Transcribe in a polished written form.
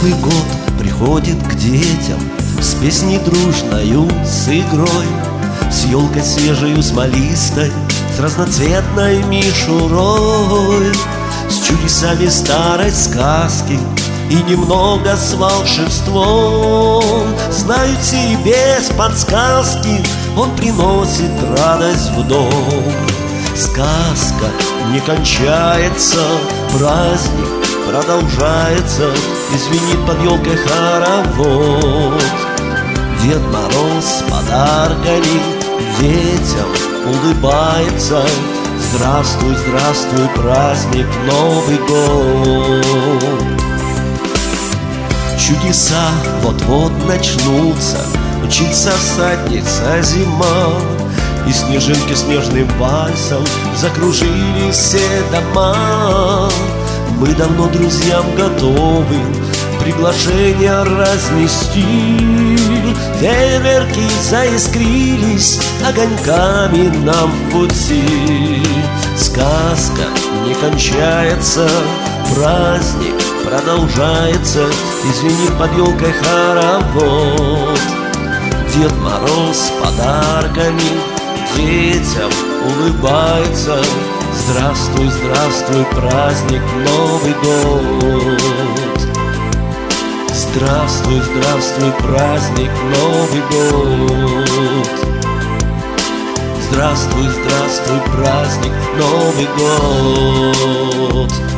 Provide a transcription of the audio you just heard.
Новый год приходит к детям с песней дружною, с игрой, с елкой свежею, смолистой, с разноцветной мишурой, с чудесами старой сказки и немного с волшебством. Знаете, и без подсказки он приносит радость в дом. Сказка не кончается, праздник продолжается, и звенит под елкой хоровод. Дед Мороз с подарками детям улыбается. Здравствуй, здравствуй, праздник, Новый год. Чудеса вот-вот начнутся, мчится всадница зима, и снежинки снежным вальсом закружили все дома. Мы давно друзьям готовы приглашения разнести. Фейерверки заискрились огоньками нам в пути. Сказка не кончается, праздник продолжается, и звенит под елкой хоровод. Дед Мороз с подарками детям улыбается. Здравствуй, здравствуй, праздник, Новый год. Здравствуй, здравствуй, праздник, Новый год. Здравствуй, здравствуй, праздник, Новый год.